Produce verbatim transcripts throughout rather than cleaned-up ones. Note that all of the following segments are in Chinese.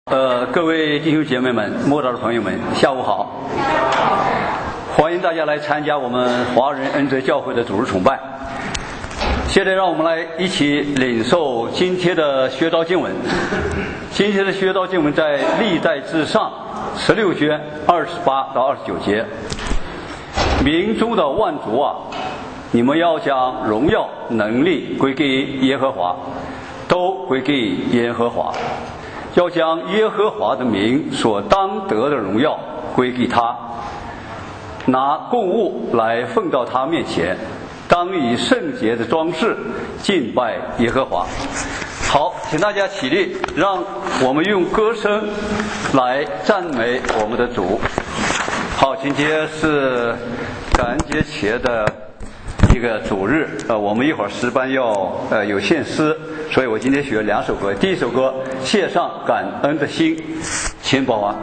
呃，各位弟兄姐妹们、慕道的朋友们，下午好！欢迎大家来参加我们华人恩泽教会的主日崇拜。现在让我们来一起领受今天的学道经文。今天的学道经文在历代志上十六卷二十八到二十九节。民中的万族啊，你们要将荣耀能力归给耶和华，都归给耶和华。要将耶和华的名所当得的荣耀归给他，拿供物来奉到他面前，当以圣洁的装饰敬拜耶和华。好，请大家起立，让我们用歌声来赞美我们的主。好，今天是感恩节前的一个主日，呃，我们一会儿诗班要呃有献诗，所以我今天选了两首歌。第一首歌《献上感恩的心》，请保安。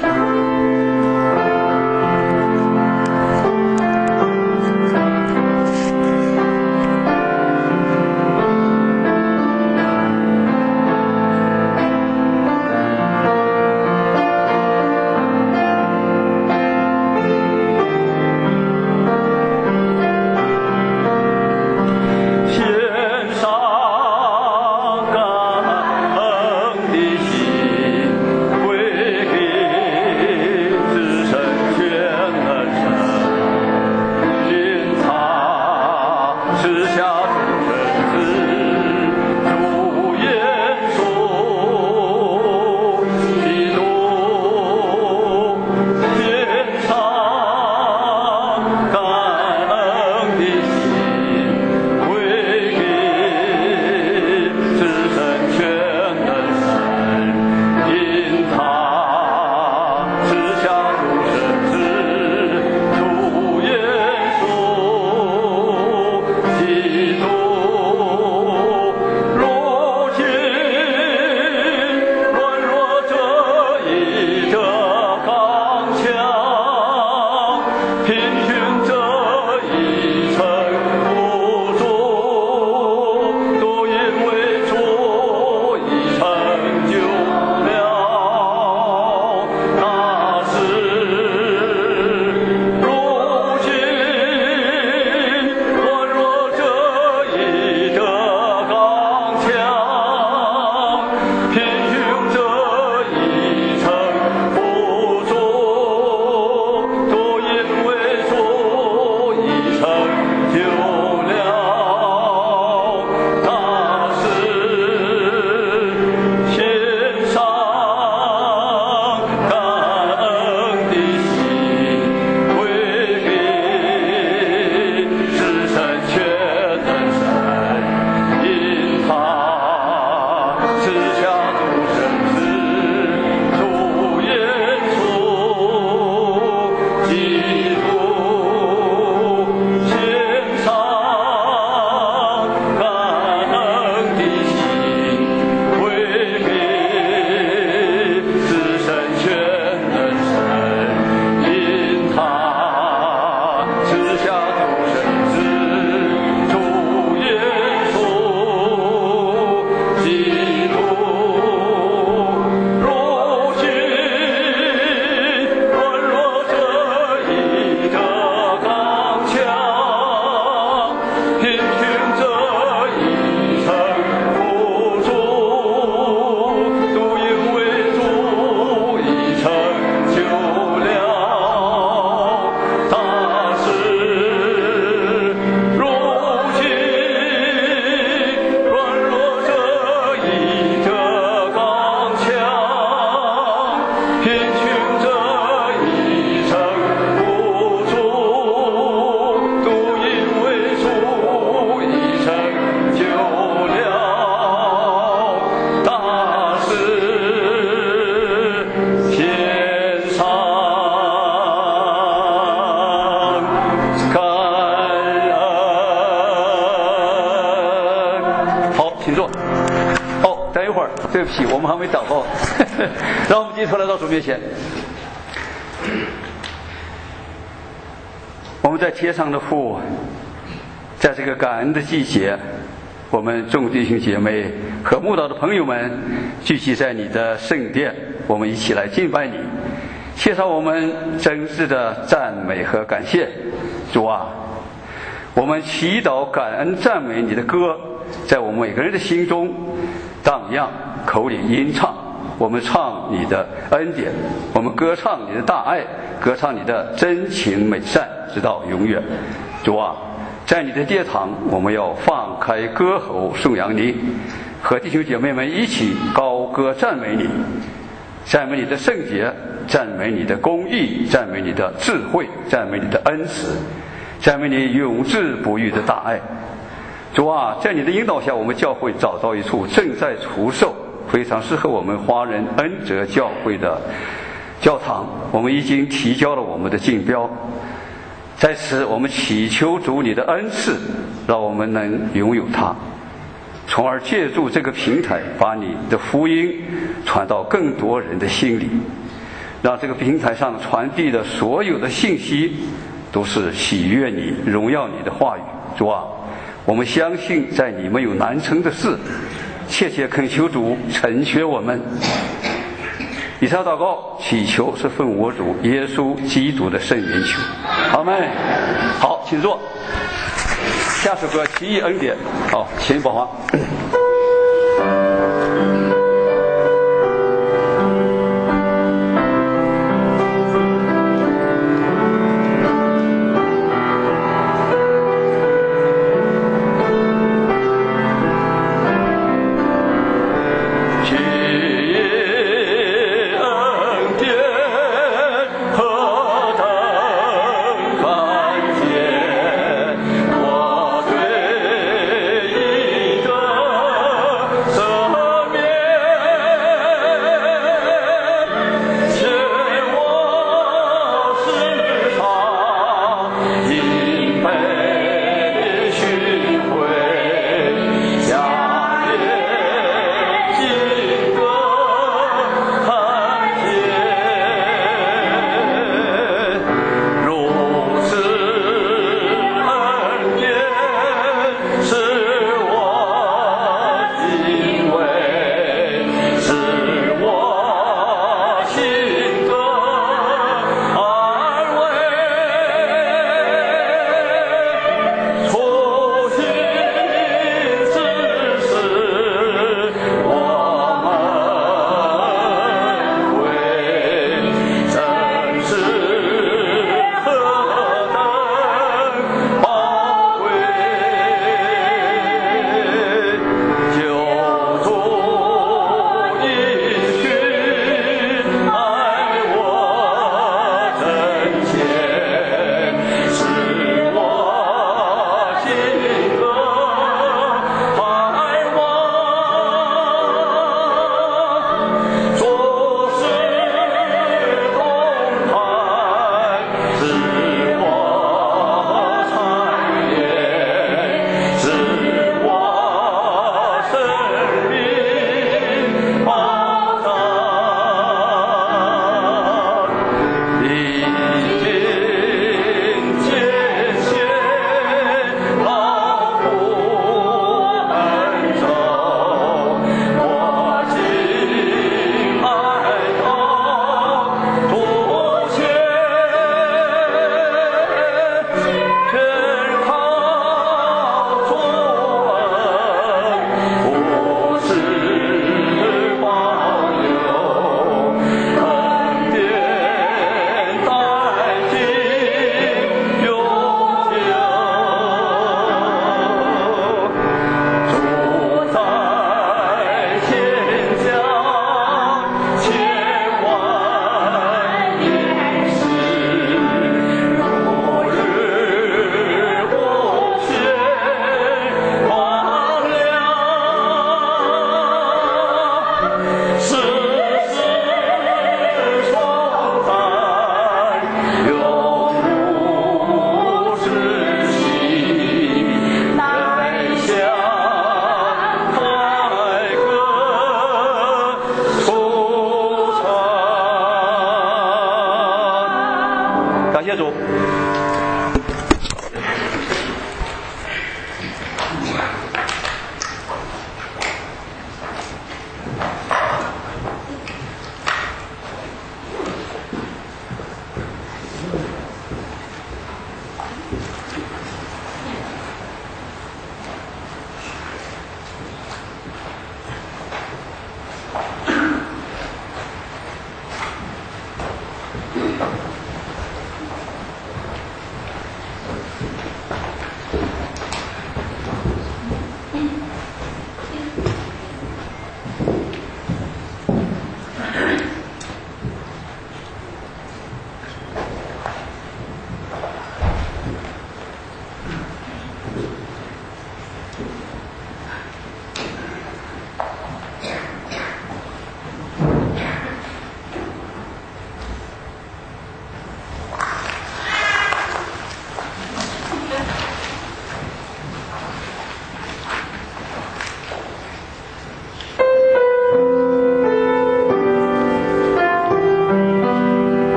对不起，我们还没祷告。让我们低头来到主面前。我们在天上的父，在这个感恩的季节，我们众弟兄姐妹和慕道的朋友们聚集在你的圣殿，我们一起来敬拜你，献上我们真挚的赞美和感谢。主啊，我们祈祷感恩赞美你的歌在我们每个人的心中荡漾，口里吟唱，我们唱你的恩典，我们歌唱你的大爱，歌唱你的真情美善，直到永远。主啊，在你的殿堂，我们要放开歌喉颂扬你，和弟兄姐妹们一起高歌赞美你，赞美你的圣洁，赞美你的公义，赞美你的智慧，赞美你的恩慈，赞美你永志不渝的大爱。主啊，在你的引导下，我们教会找到一处正在除售非常适合我们华人恩泽教会的教堂，我们已经提交了我们的竞标。在此我们祈求主你的恩赐，让我们能拥有它，从而借助这个平台把你的福音传到更多人的心里，让这个平台上传递的所有的信息都是喜悦你荣耀你的话语。主啊，我们相信在你们有难成的事，切切恳求主成全我们。以上祷告祈求是奉我主耶稣基督的圣名求，阿们。好，请坐。下首歌奇异恩典，好，请宝华。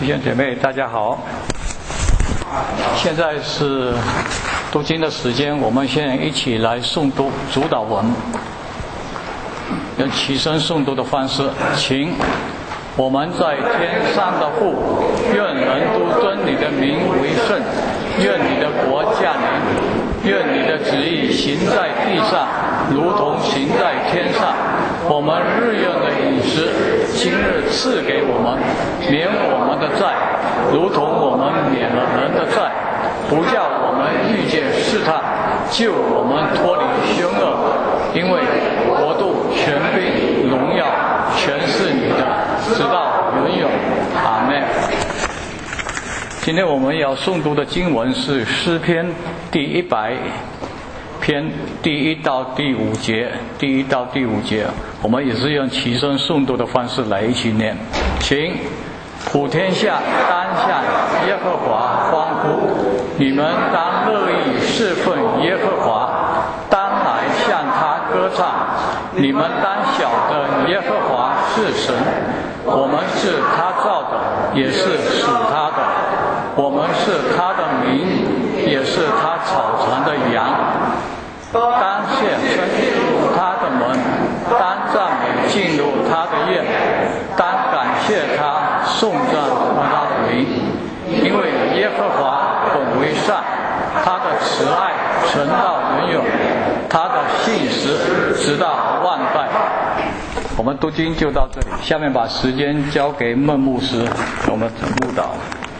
弟兄姐妹，大家好。现在是读经的时间，我们现在一起来诵读主祷文，用起身诵读的方式，请。我们在天上的父，愿人都尊你的名为圣，愿你的国降临，愿你的旨意行在地上，如同行在天上。我们日用的饮食，今日赐给我们，免我们的债，如同我们免了人的债，不叫我们遇见试探，救我们脱离凶恶。因为国度、权柄、荣耀，全是你的，直到永远。阿们。今天我们要诵读的经文是诗篇第一百篇第一到第五节，第一到第五节，我们也是用起身诵读的方式来一起念。请普天下当向耶和华欢呼，你们当乐意侍奉耶和华，当来向他歌唱。你们当晓得耶和华是神，我们是他造的，也是属他的，我们是他的民，也是他草场的羊。当献身入他的门，当赞美进入他的院，当感谢他，颂赞他的名。因为耶和华本为善，他的慈爱存到永远，他的信实直到万代。我们读经就到这里，下面把时间交给孟牧师，我们牧导。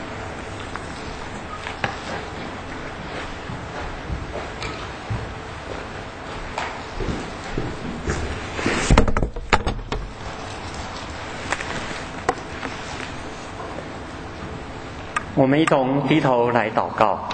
我们一同低头来祷告。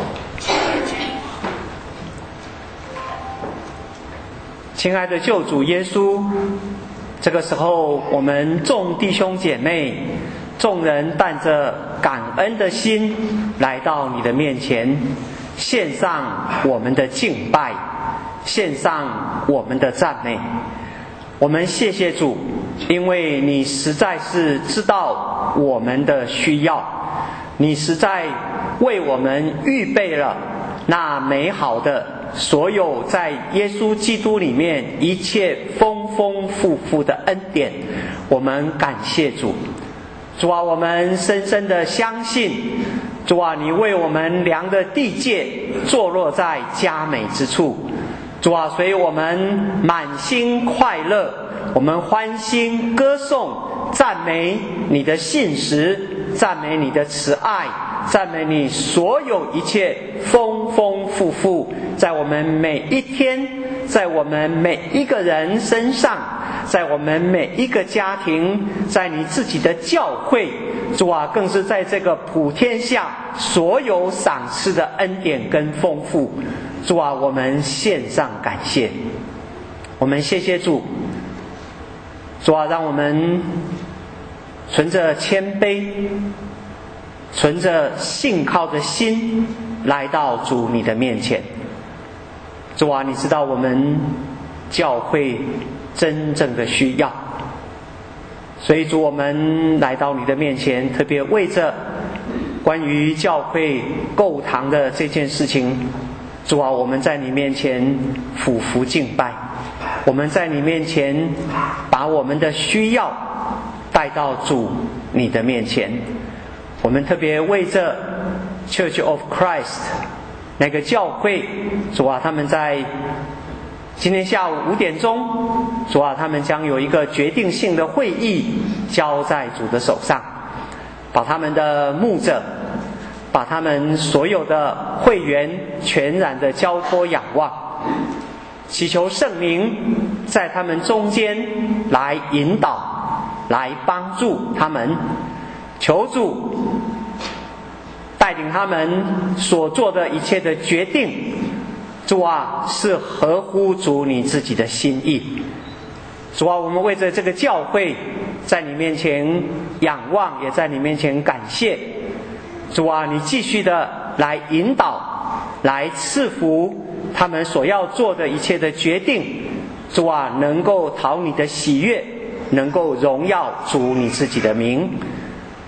亲爱的救主耶稣，这个时候我们众弟兄姐妹众人带着感恩的心来到你的面前，献上我们的敬拜，献上我们的赞美。我们谢谢主，因为你实在是知道我们的需要，你实在为我们预备了那美好的所有在耶稣基督里面一切丰丰富富的恩典。我们感谢主。主啊，我们深深的相信，主啊，你为我们量的地界坐落在佳美之处。主啊，所以我们满心快乐，我们欢欣歌颂，赞美你的信实，赞美你的慈爱，赞美你所有一切丰丰富富，在我们每一天，在我们每一个人身上，在我们每一个家庭，在你自己的教会，主啊，更是在这个普天下所有赏赐的恩典跟丰富。主啊，我们献上感谢，我们谢谢主。主啊，让我们存着谦卑，存着信靠的心来到主你的面前。主啊，你知道我们教会真正的需要，所以主，我们来到你的面前，特别为着关于教会购堂的这件事情，主啊，我们在你面前俯伏敬拜，我们在你面前把我们的需要带到主你的面前。我们特别为着 Church of Christ 那个教会，主啊，他们在今天下午五点钟，主啊，他们将有一个决定性的会议交在主的手上，把他们的牧者，把他们所有的会员全然的交托仰望，祈求圣灵在他们中间来引导，来帮助他们，求主带领他们所做的一切的决定，主啊，是合乎主你自己的心意。主啊，我们为着这个教会在你面前仰望，也在你面前感谢。主啊，你继续的来引导，来赐福他们所要做的一切的决定。主啊，能够讨你的喜悦，能够荣耀主你自己的名。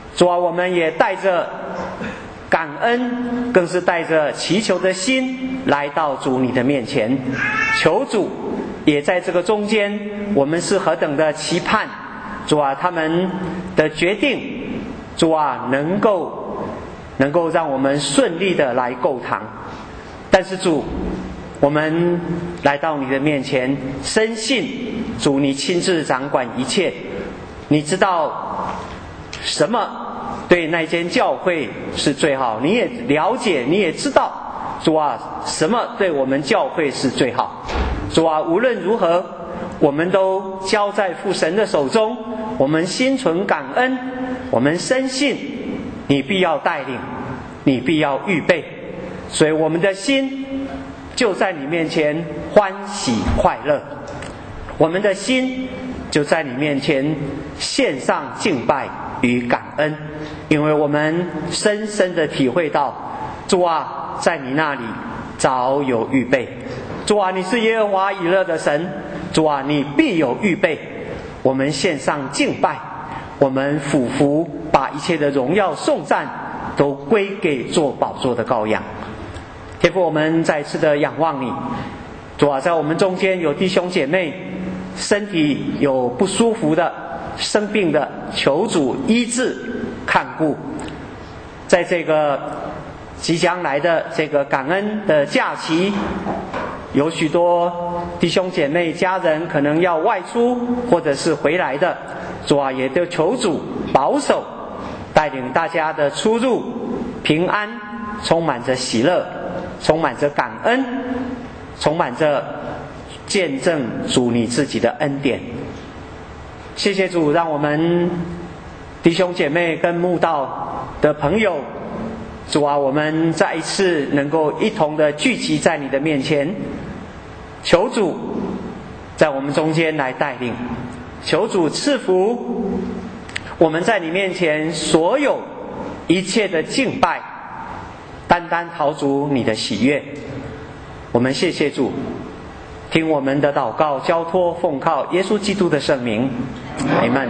主啊，我们也带着感恩，更是带着祈求的心来到主你的面前，求主也在这个中间，我们是何等的期盼，主啊，他们的决定，主啊，能够能够让我们顺利的来购堂。但是主，我们来到你的面前，深信主你亲自掌管一切，你知道什么对那间教会是最好，你也了解，你也知道，主啊，什么对我们教会是最好。主啊，无论如何，我们都交在父神的手中，我们心存感恩，我们深信你必要带领，你必要预备，所以我们的心就在你面前欢喜快乐，我们的心就在你面前献上敬拜与感恩，因为我们深深的体会到，主啊，在你那里早有预备，主啊，你是耶和华以勒的神，主啊，你必有预备。我们献上敬拜，我们俯伏，把一切的荣耀颂赞都归给做宝座的羔羊。天父，我们再次的仰望你，主啊，在我们中间有弟兄姐妹身体有不舒服的、生病的，求主医治看顾。在这个即将来的这个感恩的假期，有许多弟兄姐妹家人可能要外出或者是回来的，主啊，也都求主保守，带领大家的出入平安，充满着喜乐，充满着感恩，充满着见证主你自己的恩典。谢谢主，让我们弟兄姐妹跟慕道的朋友，主啊，我们再一次能够一同的聚集在你的面前，求主在我们中间来带领，求主赐福我们在你面前所有一切的敬拜，单单讨主你的喜悦。我们谢谢主，听我们的祷告，交托奉靠耶稣基督的圣名，阿们。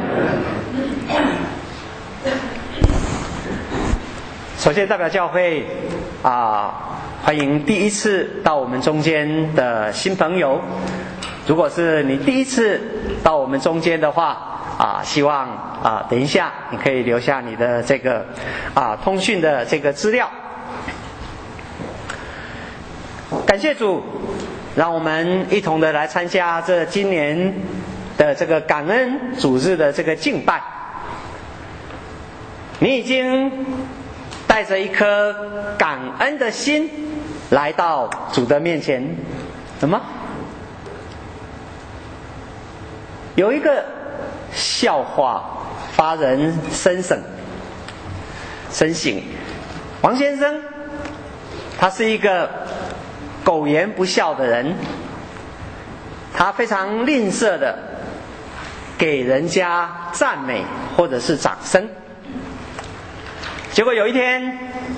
首先代表教会啊，欢迎第一次到我们中间的新朋友。如果是你第一次到我们中间的话啊，希望啊等一下你可以留下你的这个啊通讯的这个资料。感谢主，让我们一同的来参加这今年的这个感恩主日的这个敬拜。你已经带着一颗感恩的心来到主的面前了吗？有一个笑话发人深省深省。王先生他是一个苟言不笑的人，他非常吝啬的给人家赞美或者是掌声。结果有一天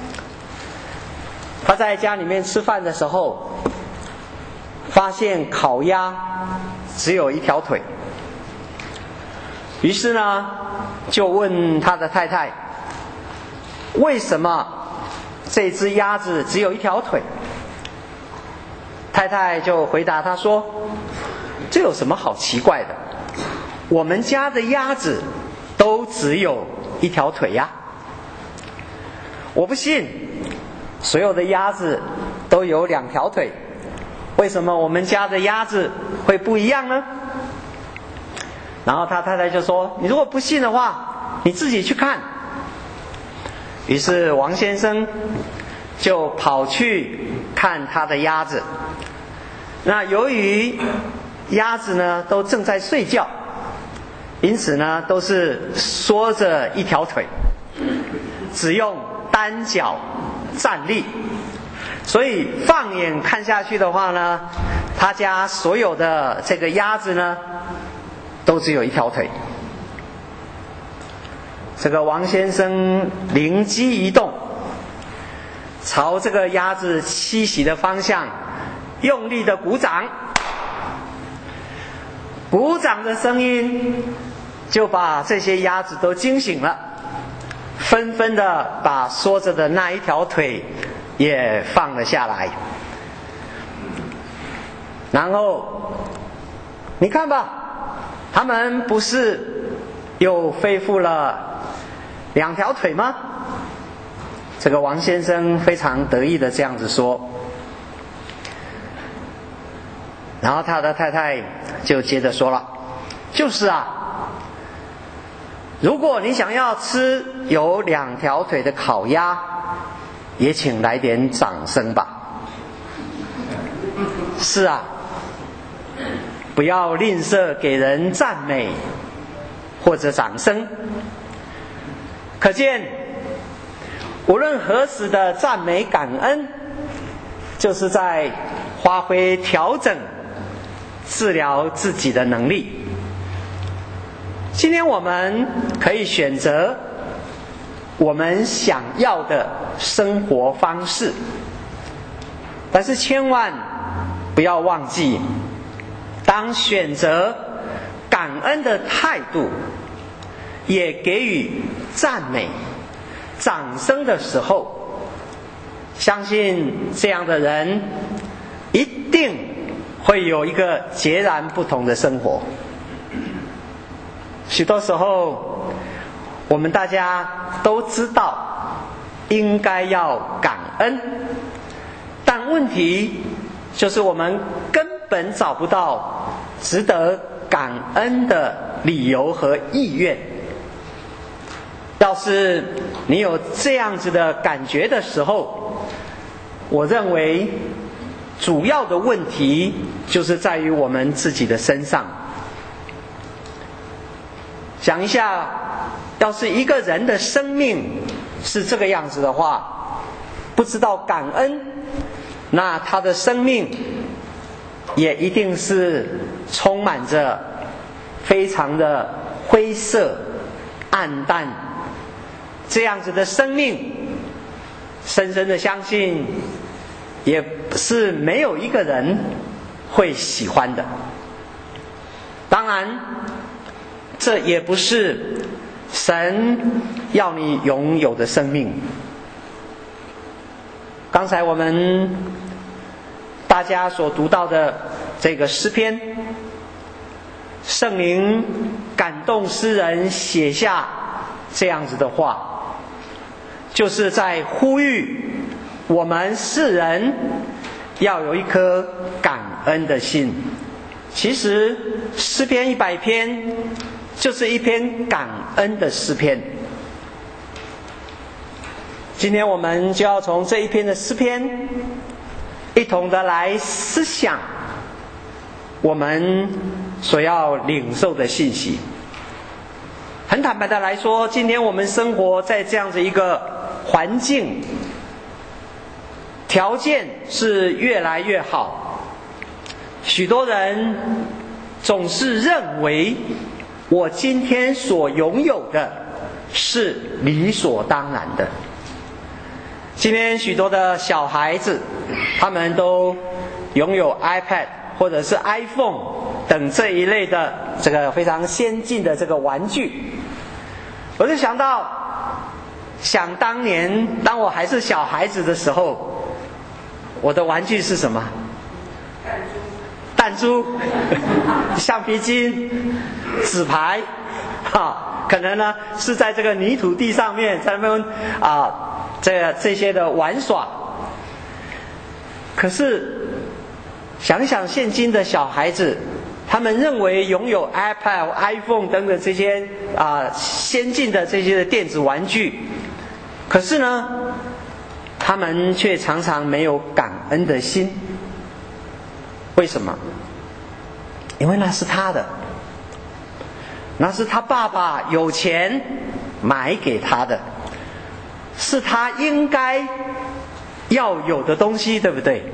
他在家里面吃饭的时候，发现烤鸭只有一条腿，于是呢就问他的太太，为什么这只鸭子只有一条腿？太太就回答他说，这有什么好奇怪的，我们家的鸭子都只有一条腿呀。我不信所有的鸭子都有两条腿，为什么我们家的鸭子会不一样呢？然后他太太就说，你如果不信的话，你自己去看。于是王先生就跑去看他的鸭子。那由于鸭子呢都正在睡觉，因此呢都是缩着一条腿，只用单脚站立，所以放眼看下去的话呢，他家所有的这个鸭子呢都只有一条腿。这个王先生灵机一动，朝这个鸭子栖息的方向用力的鼓掌，鼓掌的声音就把这些鸭子都惊醒了， 纷纷的把缩着的那一条腿也放了下来。然后你看吧，他们不是又恢复了两条腿吗？这个王先生非常得意的这样子说。然后他的太太就接着说了，就是啊，如果你想要吃有两条腿的烤鸭，也请来点掌声吧。是啊，不要吝啬给人赞美或者掌声。可见无论何时的赞美感恩，就是在发挥调整治疗自己的能力。今天我们可以选择我们想要的生活方式，但是千万不要忘记，当选择感恩的态度，也给予赞美、掌声的时候，相信这样的人一定会有一个截然不同的生活。许多时候，我们大家都知道应该要感恩，但问题就是我们根本找不到值得感恩的理由和意愿。要是你有这样子的感觉的时候，我认为主要的问题就是在于我们自己的身上。想一下，要是一个人的生命是这个样子的话，不知道感恩，那他的生命也一定是充满着非常的灰色、暗淡。这样子的生命，深深的相信，也是没有一个人会喜欢的。当然，这也不是神要你拥有的生命。刚才我们大家所读到的这个诗篇，圣灵感动诗人写下这样子的话，就是在呼吁我们世人要有一颗感恩的心。其实诗篇一百篇就是一篇感恩的诗篇。今天我们就要从这一篇的诗篇一同的来思想我们所要领受的信息。很坦白的来说，今天我们生活在这样子一个环境，条件是越来越好，许多人总是认为我今天所拥有的是理所当然的。今天许多的小孩子，他们都拥有 iPad 或者是 iPhone 等这一类的这个非常先进的这个玩具。我就想到，想当年当我还是小孩子的时候，我的玩具是什么？弹珠、橡皮筋、纸牌，哈，可能呢是在这个泥土地上面，在那边啊，这这些的玩耍。可是想想现今的小孩子，他们认为拥有 iPad、iPhone 等等这些啊先进的这些的电子玩具，可是呢，他们却常常没有感恩的心。为什么？因为那是他的，那是他爸爸有钱买给他的，是他应该要有的东西，对不对？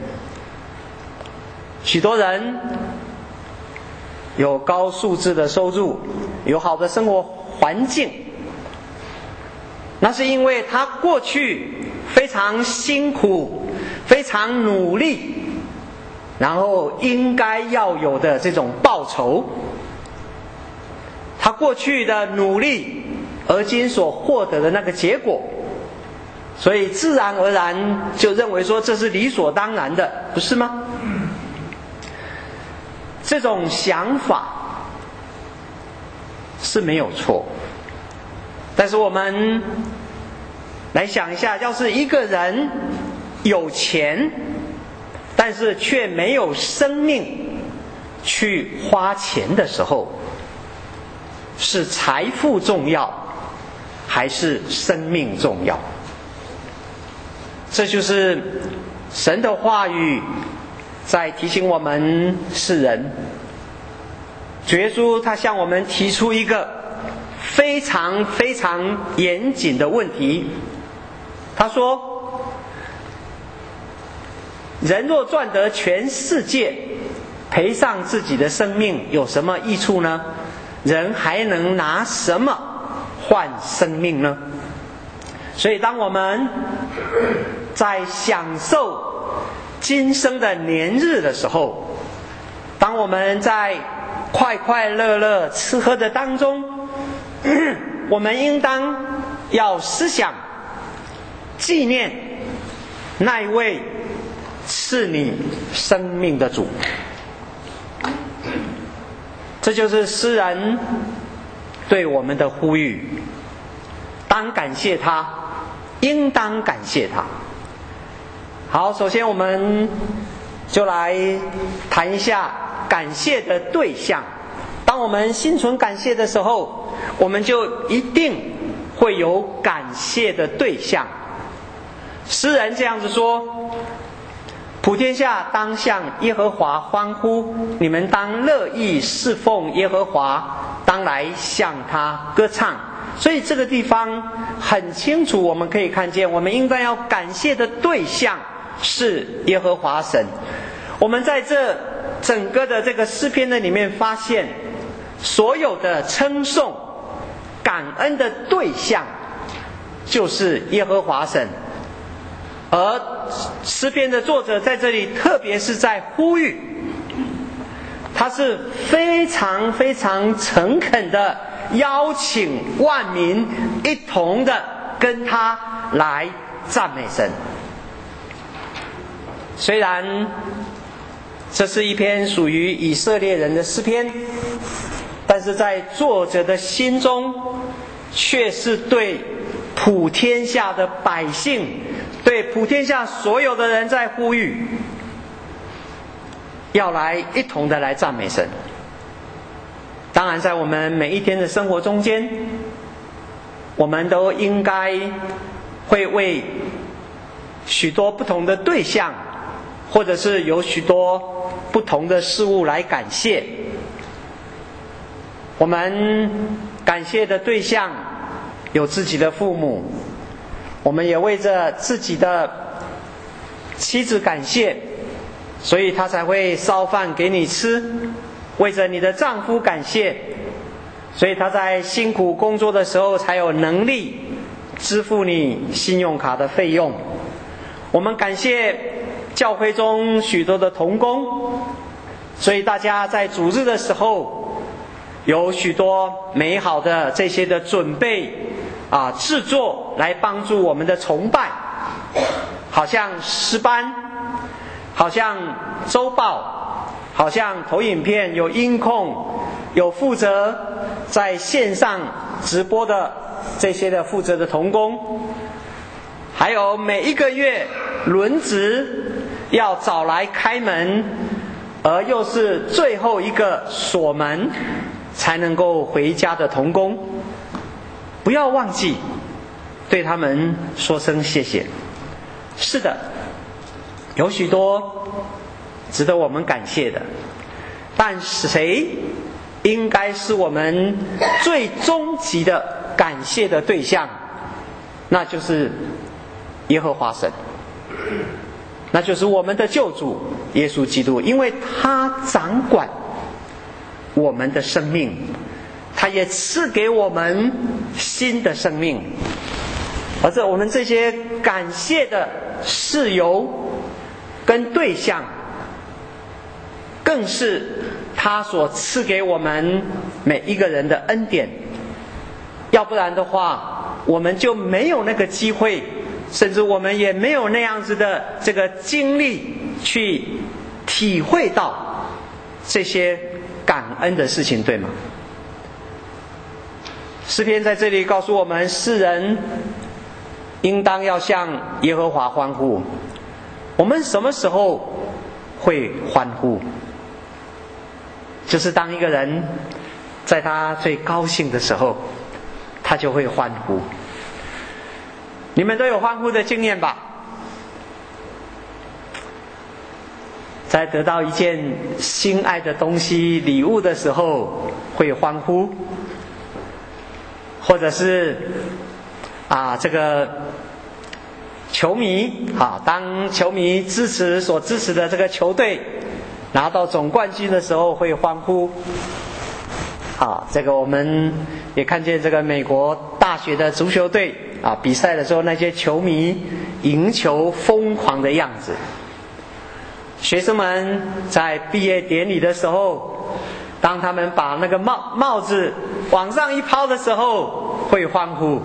许多人有高素质的收入，有好的生活环境，那是因为他过去非常辛苦，非常努力，然后应该要有的这种报酬。他过去的努力而今所获得的那个结果，所以自然而然就认为说这是理所当然的，不是吗？这种想法是没有错，但是我们来想一下，要是一个人有钱，但是却没有生命去花钱的时候，是财富重要还是生命重要？这就是神的话语在提醒我们世人。主耶稣他向我们提出一个非常非常严谨的问题，他说，人若赚得全世界，赔上自己的生命，有什么益处呢？人还能拿什么换生命呢？所以当我们在享受今生的年日的时候，当我们在快快乐乐吃喝的当中，我们应当要思想纪念那一位赐你生命的主。这就是诗人对我们的呼吁，当感谢他，应当感谢他。好，首先我们就来谈一下感谢的对象。当我们心存感谢的时候，我们就一定会有感谢的对象。诗人这样子说，普天下当向耶和华欢呼，你们当乐意侍奉耶和华，当来向他歌唱。所以这个地方很清楚，我们可以看见，我们应该要感谢的对象是耶和华神。我们在这整个的这个诗篇的里面发现，所有的称颂感恩的对象就是耶和华神。而诗篇的作者在这里特别是在呼吁，他是非常非常诚恳的邀请万民一同的跟他来赞美神。虽然这是一篇属于以色列人的诗篇，但是在作者的心中却是对普天下的百姓，对普天下所有的人在呼吁，要来一同的来赞美神。当然在我们每一天的生活中间，我们都应该会为许多不同的对象，或者是有许多不同的事物来感谢。我们感谢的对象有自己的父母，我们也为着自己的妻子感谢，所以他才会烧饭给你吃；为着你的丈夫感谢，所以他在辛苦工作的时候才有能力支付你信用卡的费用。我们感谢教会中许多的同工，所以大家在主日的时候有许多美好的这些的准备啊制作，来帮助我们的崇拜，好像诗班，好像周报，好像投影片，有音控，有负责在线上直播的这些的负责的同工，还有每一个月轮值要早来开门，而又是最后一个锁门才能够回家的同工，不要忘记对他们说声谢谢。是的，有许多值得我们感谢的，但谁应该是我们最终极的感谢的对象？那就是耶和华神，那就是我们的救主耶稣基督，因为他掌管我们的生命，他也赐给我们新的生命。而这我们这些感谢的事由跟对象，更是他所赐给我们每一个人的恩典。 要不然的话，我们就没有那个机会，甚至我们也没有那样子的这个经历去体会到这些感恩的事情，对吗？诗篇在这里告诉我们，世人应当要向耶和华欢呼。我们什么时候会欢呼？就是当一个人在他最高兴的时候，他就会欢呼。你们都有欢呼的经验吧？在得到一件心爱的东西、礼物的时候会欢呼，或者是啊这个球迷啊，当球迷支持所支持的这个球队拿到总冠军的时候会欢呼。啊，这个我们也看见这个美国大学的足球队啊比赛的时候，那些球迷赢球疯狂的样子。学生们在毕业典礼的时候，当他们把那个帽帽子往上一抛的时候，会欢呼。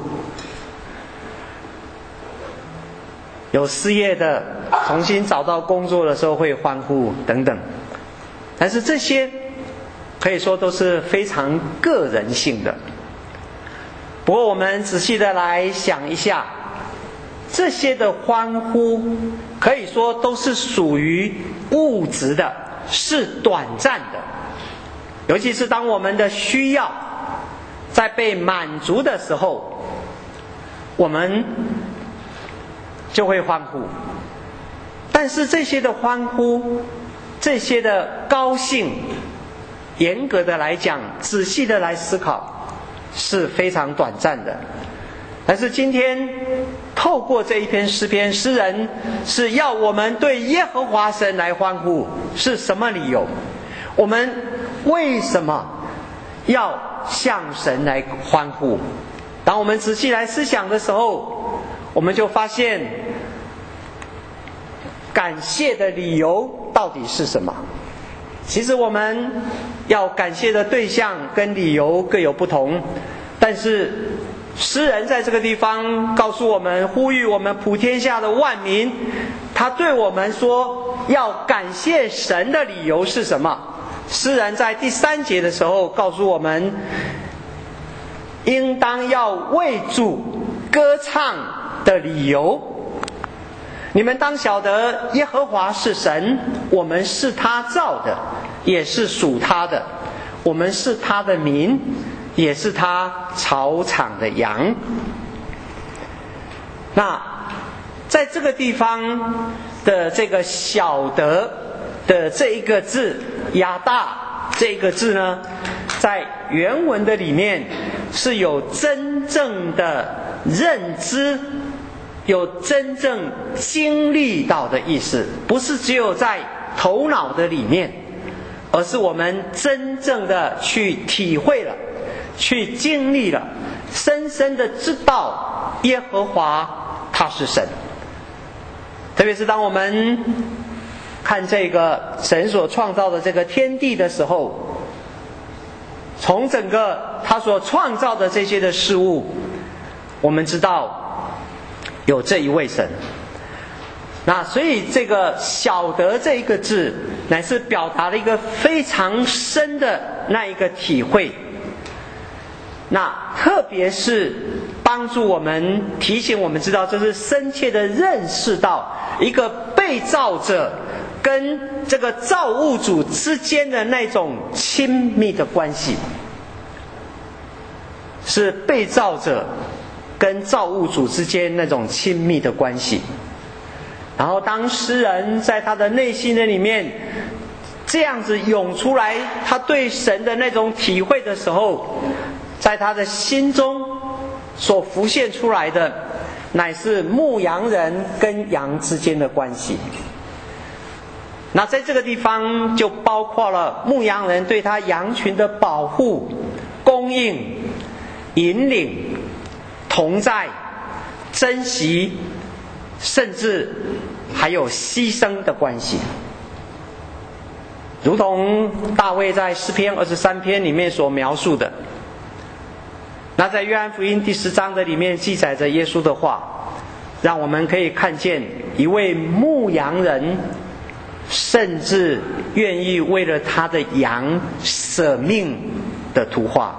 有失业的重新找到工作的时候会欢呼等等。但是这些可以说都是非常个人性的。不过我们仔细的来想一下，这些的欢呼可以说都是属于物质的，是短暂的。尤其是当我们的需要在被满足的时候，我们就会欢呼。但是这些的欢呼，这些的高兴，严格的来讲，仔细的来思考，是非常短暂的。但是今天透过这一篇诗篇，诗人是要我们对耶和华神来欢呼。是什么理由？我们为什么要向神来欢呼？当我们仔细来思想的时候，我们就发现感谢的理由到底是什么？其实我们要感谢的对象跟理由各有不同，但是诗人在这个地方告诉我们，呼吁我们普天下的万民，他对我们说要感谢神的理由是什么？诗人在第三节的时候告诉我们，应当要为主歌唱的理由。你们当晓得耶和华是神，我们是他造的，也是属他的，我们是他的民，也是他草场的羊。那在这个地方的这个晓得的这一个字，亚大这个字呢，在原文的里面是有真正的认知，有真正经历到的意思，不是只有在头脑的里面，而是我们真正的去体会了，去经历了，深深的知道耶和华他是神。特别是当我们看这个神所创造的这个天地的时候，从整个他所创造的这些的事物，我们知道有这一位神。那所以这个晓得这一个字，乃是表达了一个非常深的那一个体会。那特别是帮助我们，提醒我们知道，这是深切的认识到一个被造者跟这个造物主之间的那种亲密的关系，是被造者跟造物主之间那种亲密的关系。然后当诗人在他的内心的里面这样子涌出来他对神的那种体会的时候，在他的心中所浮现出来的乃是牧羊人跟羊之间的关系。那在这个地方就包括了牧羊人对他羊群的保护、供应、引领、同在、珍惜，甚至还有牺牲的关系。如同大卫在诗篇二十三篇里面所描述的， 那在约翰福音第十章的里面记载着耶稣的话，让我们可以看见一位牧羊人甚至愿意为了他的羊舍命的图画。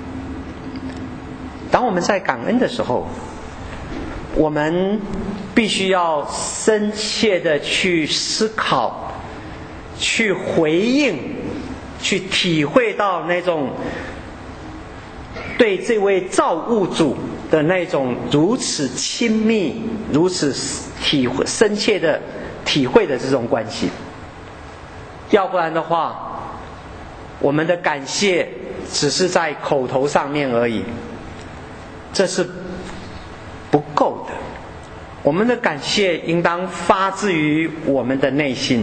当我们在感恩的时候，我们必须要深切的去思考，去回应，去体会到那种对这位造物主的那种如此亲密、如此体会深切的体会的这种关系。要不然的话，我们的感谢只是在口头上面而已，这是不够的。我们的感谢应当发自于我们的内心，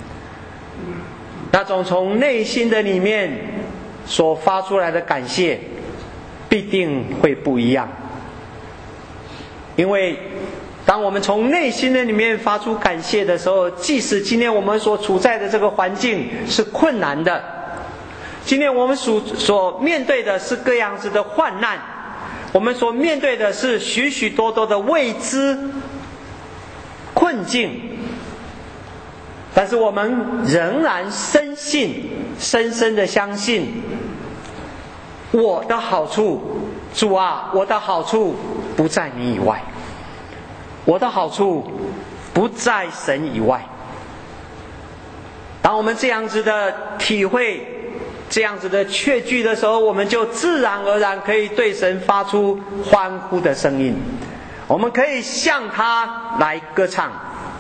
那种从内心的里面所发出来的感谢必定会不一样。因为当我们从内心的里面发出感谢的时候，即使今天我们所处在的这个环境是困难的，今天我们所所面对的是各样子的患难，我们所面对的是许许多多的未知困境，但是我们仍然深信，深深的相信，我的好处，主啊，我的好处不在你以外，我的好处不在神以外。当我们这样子的体会，这样子的确据的时候，我们就自然而然可以对神发出欢呼的声音，我们可以向他来歌唱。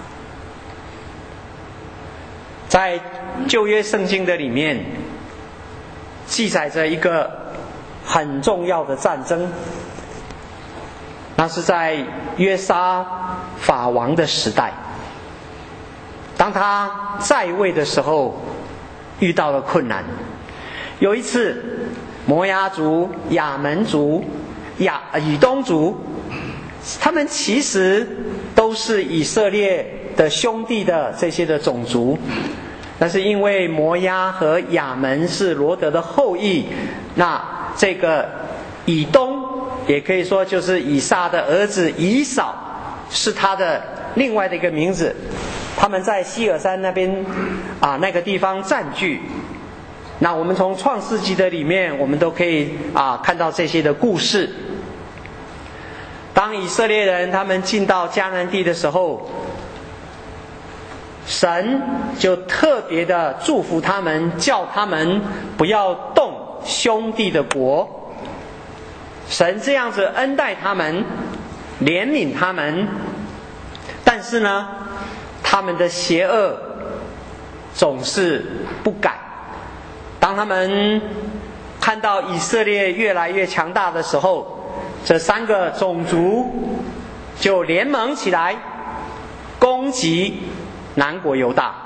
在旧约圣经的里面记载着一个很重要的战争，那是在约沙法王的时代。当他在位的时候遇到了困难。有一次摩押族、亚门族、亚以东族，他们其实都是以色列的兄弟的这些的种族，但是因为摩押和亚门是罗德的后裔，那这个以东也可以说就是以撒的儿子以扫，是他的另外的一个名字。他们在希尔山那边啊那个地方占据。那我们从创世纪的里面，我们都可以啊看到这些的故事。当以色列人他们进到迦南地的时候，神就特别的祝福他们，叫他们不要动兄弟的国。神这样子恩待他们，怜悯他们，但是呢，他们的邪恶总是不改。当他们看到以色列越来越强大的时候，这三个种族就联盟起来攻击南国犹大。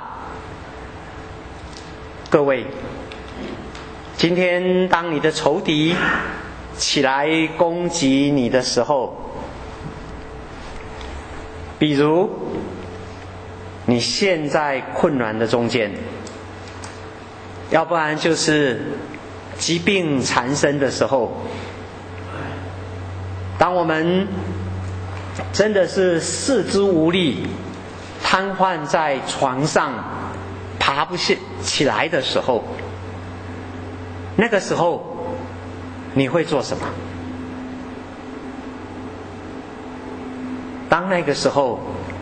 各位，今天当你的仇敌起来攻击你的时候，比如你陷在困难的中间，要不然就是疾病缠身的时候，当我们真的是四肢无力，瘫痪在床上爬不起来的时候，那个时候你会做什么？当那个时候，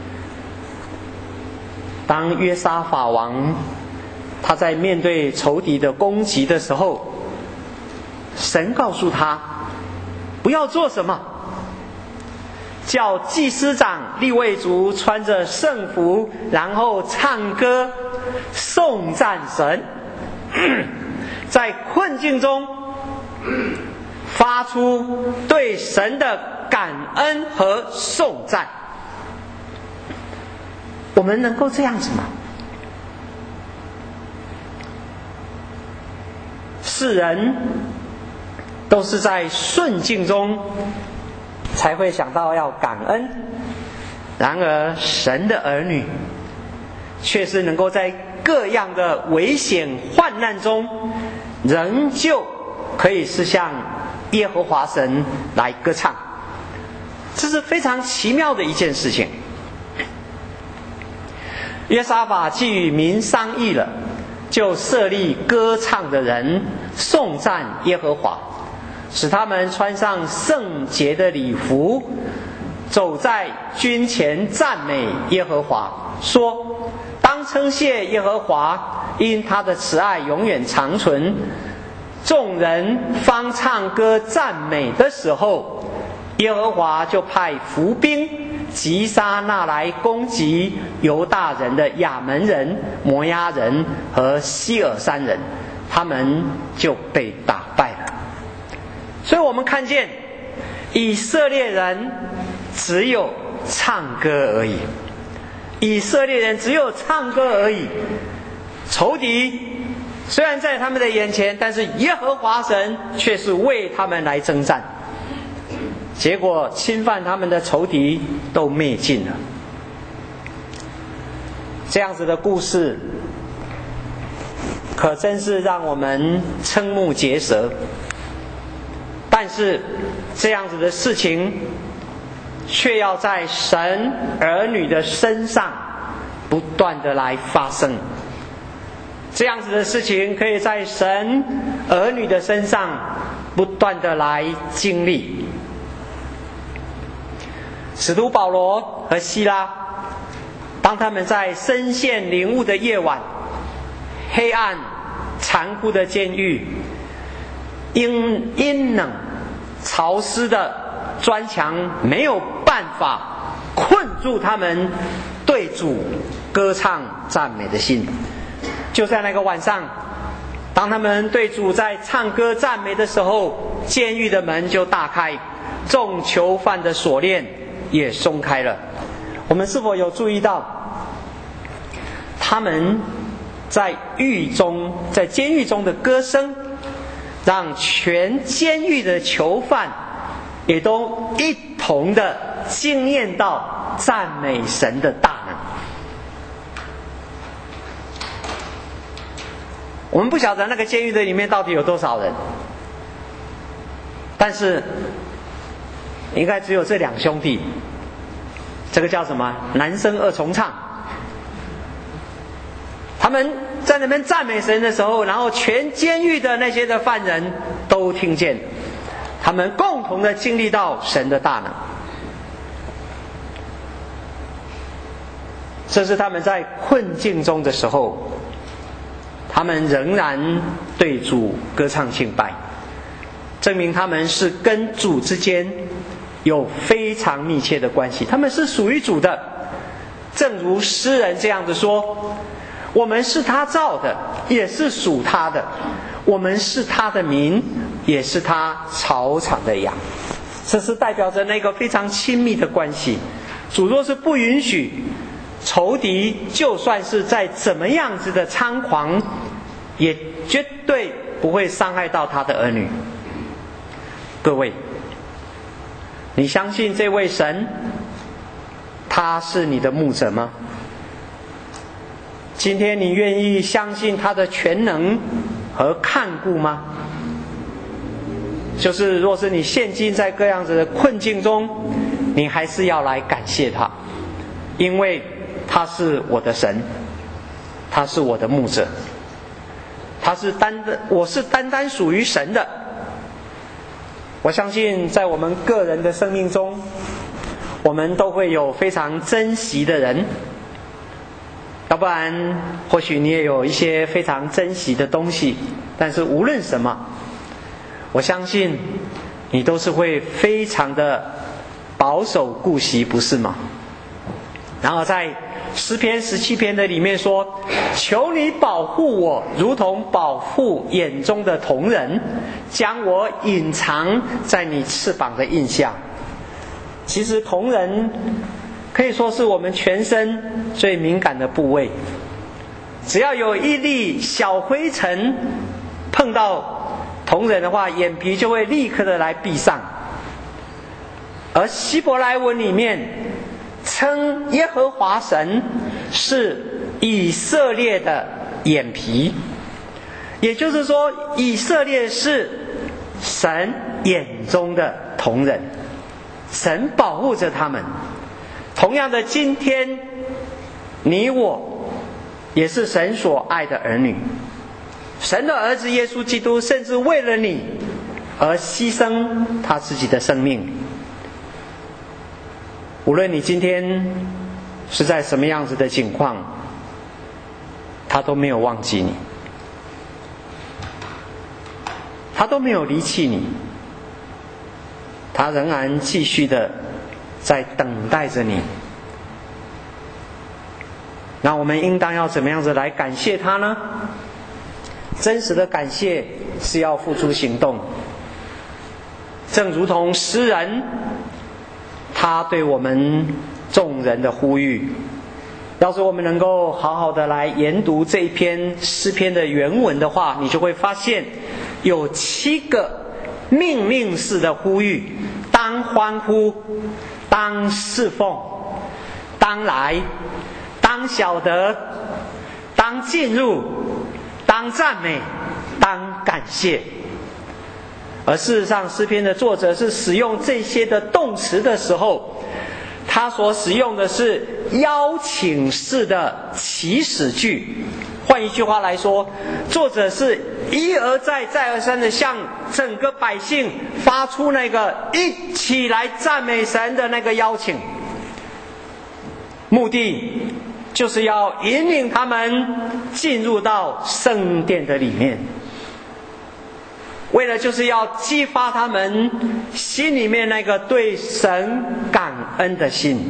当约沙法王他在面对仇敌的攻击的时候，神告诉他不要做什么，叫祭司长利未族穿着圣服，然后唱歌颂赞神，在困境中发出对神的感恩和颂赞。我们能够这样子吗？世人都是在顺境中才会想到要感恩，然而神的儿女却是能够在各样的危险患难中，仍旧可以是像耶和华神来歌唱。这是非常奇妙的一件事情。约沙法既与民商议了，就设立歌唱的人颂赞耶和华，使他们穿上圣洁的礼服，走在军前赞美耶和华，说：当称谢耶和华，因他的慈爱永远长存。众人方唱歌赞美的时候，耶和华就派伏兵击杀那来攻击犹大人的亚门人、摩押人和希尔山人，他们就被打败了。所以我们看见以色列人只有唱歌而已，以色列人只有唱歌而已。仇敌虽然在他们的眼前，但是耶和华神却是为他们来征战。结果侵犯他们的仇敌都灭尽了。这样子的故事可真是让我们瞠目结舌。但是这样子的事情却要在神儿女的身上不断的来发生。这样子的事情可以在神儿女的身上不断的来经历。使徒保罗和希拉，当他们在身陷囹圄的夜晚，黑暗残酷的监狱，阴阴冷潮湿的砖墙没有办法困住他们对主歌唱赞美的心。就在那个晚上，当他们对主在唱歌赞美的时候，监狱的门就大开，众囚犯的锁链也松开了。我们是否有注意到，他们在狱中，在监狱中的歌声，让全监狱的囚犯也都一同的惊艳到赞美神的大能。我们不晓得那个监狱的里面到底有多少人，但是应该只有这两兄弟，这个叫什么？男声二重唱。他们在那边赞美神的时候，然后全监狱的那些的犯人都听见，他们共同的经历到神的大能。这是他们在困境中的时候，他们仍然对主歌唱敬拜，证明他们是跟主之间有非常密切的关系，他们是属于主的。正如诗人这样子说：我们是他造的，也是属他的，我们是他的民，也是他草场的羊。这是代表着那个非常亲密的关系。主若是不允许，仇敌就算是在怎么样子的猖狂，也绝对不会伤害到他的儿女。各位，你相信这位神他是你的牧者吗？今天你愿意相信他的全能和看顾吗？就是若是你现今在各样子的困境中，你还是要来感谢他，因为他是我的神，他是我的牧者，他是单的，我是单单属于神的。我相信在我们个人的生命中，我们都会有非常珍惜的人，要不然或许你也有一些非常珍惜的东西，但是无论什么，我相信你都是会非常的保守顾惜，不是吗？然后在诗篇十七篇的里面说：求你保护我，如同保护眼中的瞳人，将我隐藏在你翅膀的印下。其实瞳人可以说是我们全身最敏感的部位，只要有一粒小灰尘碰到瞳人的话，眼皮就会立刻的来闭上。而希伯来文里面称耶和华神是以色列的眼皮，也就是说以色列是神眼中的瞳人，神保护着他们。同样的，今天你我也是神所爱的儿女，神的儿子耶稣基督甚至为了你而牺牲他自己的生命。无论你今天是在什么样子的境况，他都没有忘记你，他都没有离弃你，他仍然继续的在等待着你。那我们应当要怎么样子来感谢他呢？真实的感谢是要付诸行动，正如同诗人他对我们众人的呼吁。要是我们能够好好的来研读这一篇诗篇的原文的话，你就会发现有七个命令式的呼吁：当欢呼，当侍奉，当来，当晓得，当进入，当赞美，当感谢。而事实上，诗篇的作者是使用这些的动词的时候，他所使用的是邀请式的祈使句。换一句话来说，作者是一而再再而三的向整个百姓发出那个一起来赞美神的那个邀请，目的就是要引领他们进入到圣殿的里面，为了就是要激发他们心里面那个对神感恩的心。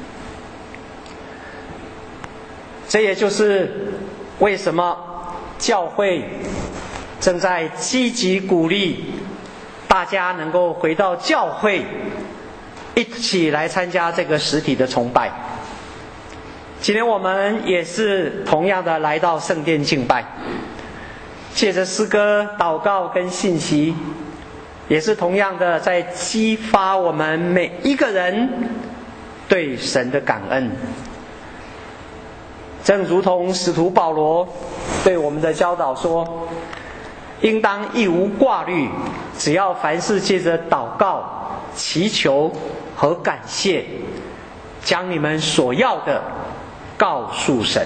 这也就是为什么教会正在积极鼓励大家能够回到教会，一起来参加这个实体的崇拜。今天我们也是同样的来到圣殿敬拜，借着诗歌、祷告跟信息，也是同样的在激发我们每一个人对神的感恩。正如同使徒保罗对我们的教导说，应当一无挂虑，只要凡事借着祷告、祈求和感谢，将你们所要的告诉神。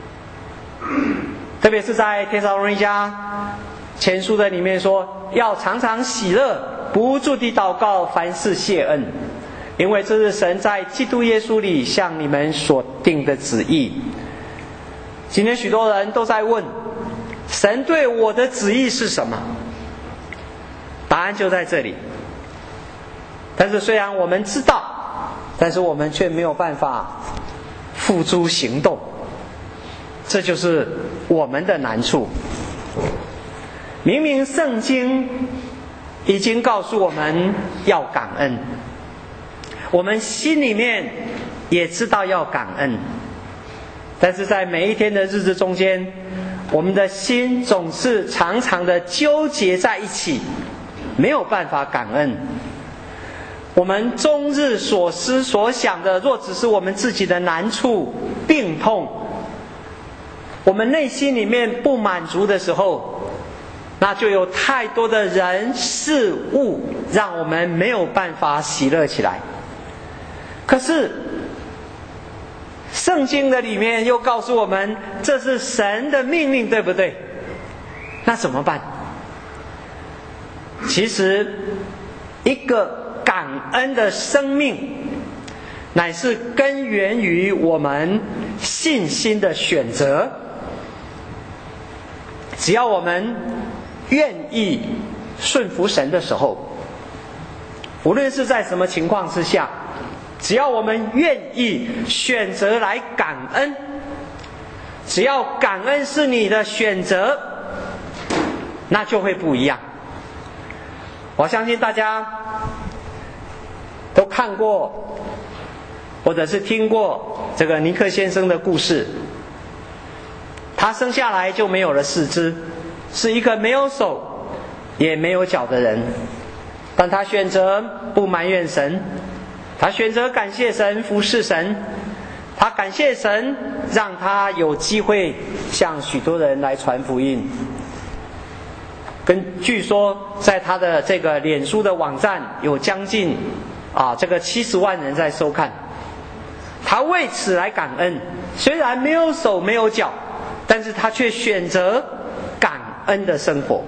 特别是在帖撒罗尼迦前书的里面说，要常常喜乐，不住地祷告，凡事谢恩，因为这是神在基督耶稣里向你们所定的旨意。今天许多人都在问，神对我的旨意是什么？答案就在这里。但是虽然我们知道，但是我们却没有办法付诸行动，这就是我们的难处。明明圣经已经告诉我们要感恩，我们心里面也知道要感恩，但是在每一天的日子中间，我们的心总是常常的纠结在一起，没有办法感恩。我们终日所思所想的，若只是我们自己的难处、病痛，我们内心里面不满足的时候，那就有太多的人事物让我们没有办法喜乐起来。可是圣经的里面又告诉我们，这是神的命令，对不对？那怎么办？其实一个感恩的生命乃是根源于我们信心的选择。只要我们愿意顺服神的时候，无论是在什么情况之下，只要我们愿意选择来感恩，只要感恩是你的选择，那就会不一样。我相信大家都看过或者是听过这个尼克先生的故事。他生下来就没有了四肢，是一个没有手也没有脚的人，但他选择不埋怨神，他选择感谢神，服侍神。他感谢神让他有机会向许多人来传福音。 跟据说在他的这个脸书的网站有将近啊这个七十万人在收看。他为此来感恩，虽然没有手没有脚，但是他却选择感恩的生活。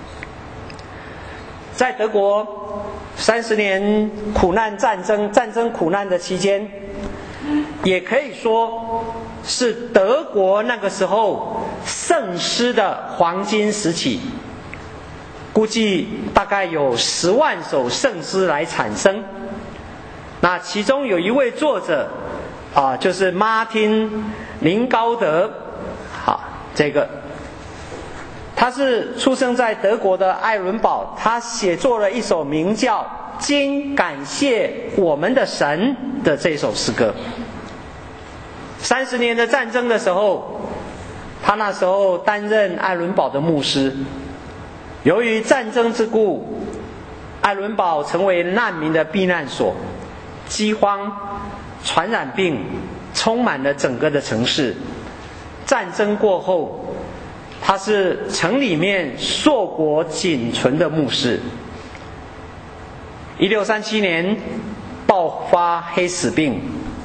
在德国三十年苦难战争战争苦难的期间，也可以说是德国那个时候圣诗的黄金时期，估计大概有十万首圣诗来产生。那其中有一位作者啊，就是马丁林高德，好，这个他是出生在德国的艾伦堡，他写作了一首名叫《今感谢我们的神》的这首诗歌。三十年的战争的时候，他那时候担任艾伦堡的牧师。由于战争之故，艾伦堡成为难民的避难所，饥荒、传染病充满了整个的城市。战争过后，他是城里面硕果仅存的牧师。一六三七年爆发黑死病，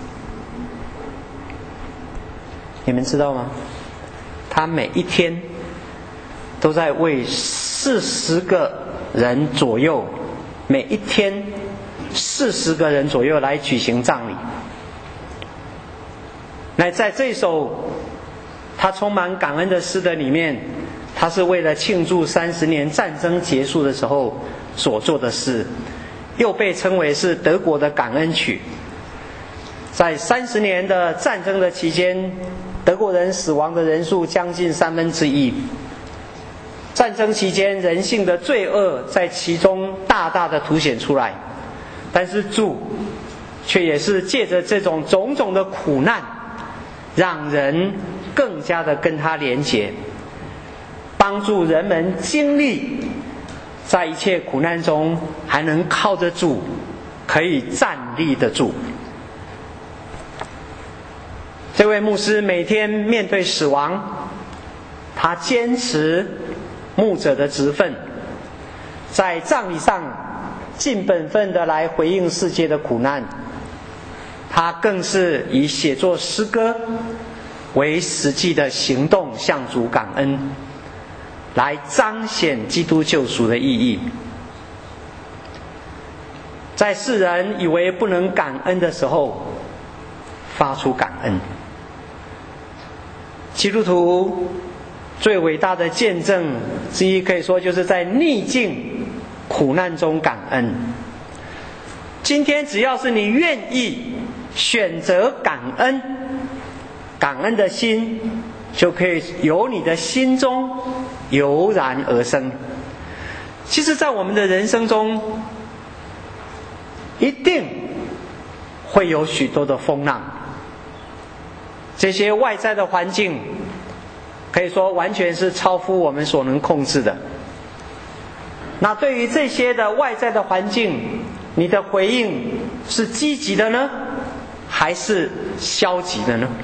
你们知道吗？他每一天都在为四十个人左右，每一天四十个人左右来举行葬礼。那在这首他充满感恩的诗的里面，他是为了庆祝三十年战争结束的时候所做的事，又被称为是德国的感恩曲。在三十年的战争的期间，德国人死亡的人数将近三分之一。战争期间人性的罪恶在其中大大的凸显出来，但是主却也是借着这种种种的苦难，让人更加的跟他连结，帮助人们经历在一切苦难中还能靠着主可以站立得住。这位牧师每天面对死亡，他坚持牧者的职分，在葬礼上尽本分的来回应世界的苦难。他更是以写作诗歌为实际的行动向主感恩，来彰显基督救赎的意义。在世人以为不能感恩的时候，发出感恩。基督徒最伟大的见证之一，可以说就是在逆境苦难中感恩。今天只要是你愿意选择感恩，感恩的心就可以由你的心中油然而生。其实在我们的人生中，一定会有许多的风浪，这些外在的环境可以说完全是超乎我们所能控制的。那对于这些的外在的环境，你的回应是积极的呢，还是消极的呢？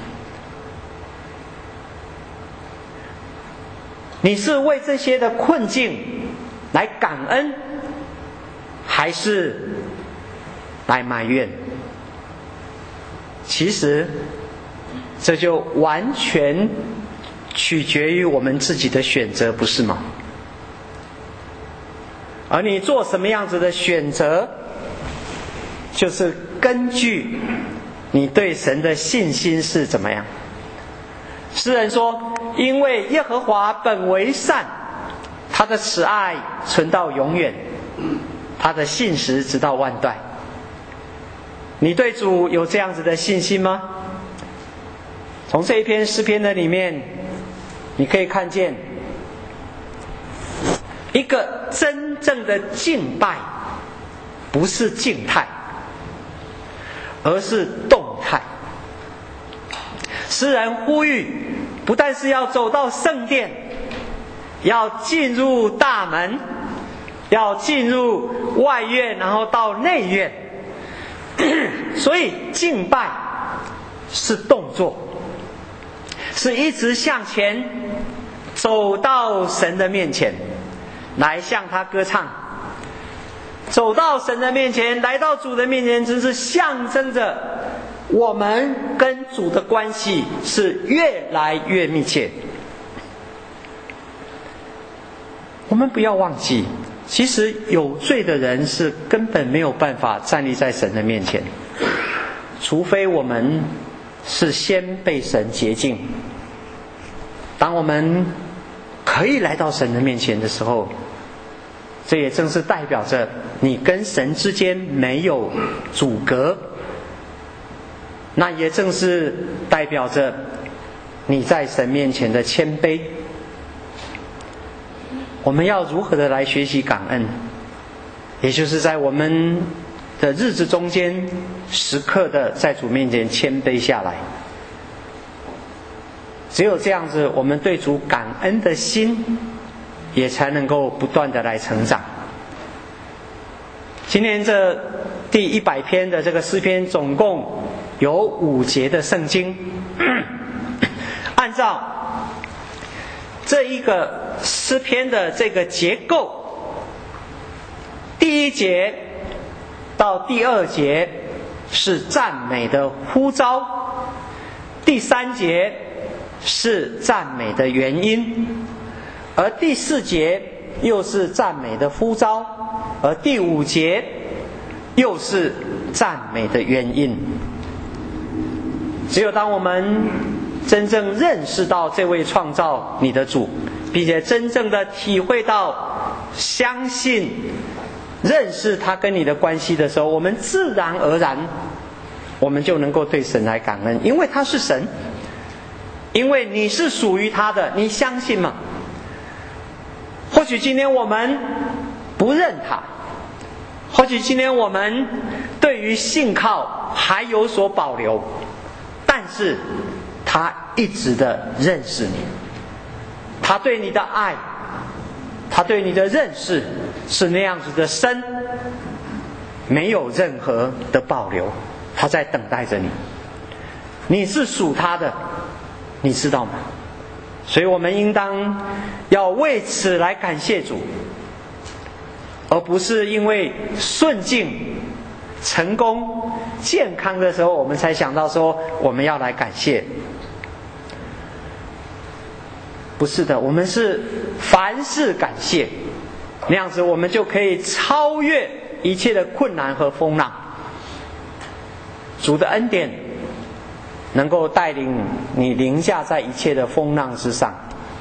你是为这些的困境来感恩，还是来埋怨？其实这就完全取决于我们自己的选择，不是吗？而你做什么样子的选择，就是根据你对神的信心是怎么样。诗人说，因为耶和华本为善，他的慈爱存到永远，他的信实直到万代。你对主有这样子的信心吗？从这一篇诗篇的里面，你可以看见一个真正的敬拜，不是静态，而是动态。诗人呼吁，不但是要走到圣殿，要进入大门，要进入外院，然后到内院。所以敬拜是动作，是一直向前走到神的面前， 来向他歌唱。走到神的面前，来到主的面前，只是象征着我们跟主的关系是越来越密切。我们不要忘记，其实有罪的人是根本没有办法站立在神的面前，除非我们是先被神洁净。当我们可以来到神的面前的时候，这也正是代表着你跟神之间没有阻隔，那也正是代表着你在神面前的谦卑。我们要如何的来学习感恩，也就是在我们的日子中间时刻的在主面前谦卑下来。只有这样子，我们对主感恩的心也才能够不断的来成长。今年这第一百篇的这个诗篇总共有五节的圣经，按照这一个诗篇的这个结构，第一节到第二节是赞美的呼召，第三节是赞美的原因，而第四节又是赞美的呼召，而第五节又是赞美的原因。只有当我们真正认识到这位创造你的主，并且真正的体会到相信认识他跟你的关系的时候，我们自然而然我们就能够对神来感恩，因为他是神，因为你是属于他的，你相信吗？或许今天我们不认他，或许今天我们对于信靠还有所保留，但是他一直的认识你，他对你的爱，他对你的认识是那样子的深，没有任何的保留，他在等待着你，你是属他的，你知道吗？所以我们应当要为此来感谢主，而不是因为顺境、成功、健康的时候我们才想到说我们要来感谢。不是的，我们是凡事感谢，那样子我们就可以超越一切的困难和风浪。主的恩典能够带领你凌驾在一切的风浪之上。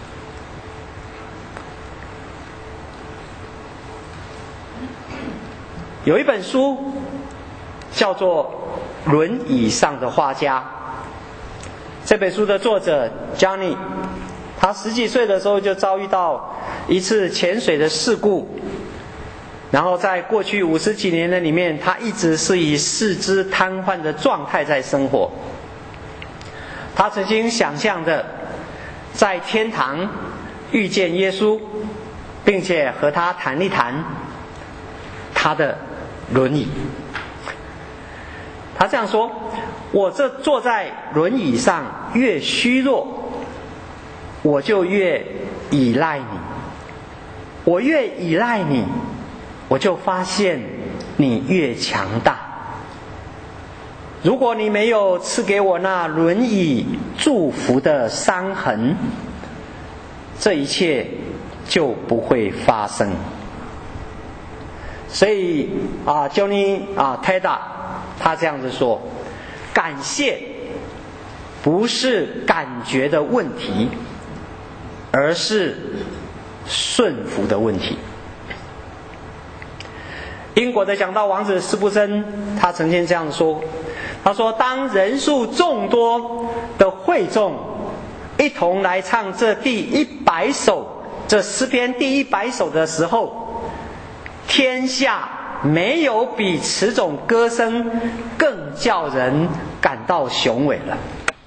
有一本书叫做《轮椅上的画家》，这本书的作者 Johnny， 他十几岁的时候就遭遇到一次潜水的事故，然后在过去五十几年的里面，他一直是以四肢瘫痪的状态在生活。他曾经想象着在天堂遇见耶稣，并且和他谈一谈他的轮椅。他这样说：我这坐在轮椅上越虚弱，我就越依赖你，我越依赖你，我就发现你越强大。如果你没有赐给我那轮椅祝福的伤痕，这一切就不会发生。所以啊 Johnny 啊 Teda 他这样子说，感谢不是感觉的问题，而是顺服的问题。英国的讲道王子司布真他曾经这样说，他说当人数众多的会众一同来唱这第一百首这诗篇第一百首的时候，天下没有比此种歌声更叫人感到雄伟了。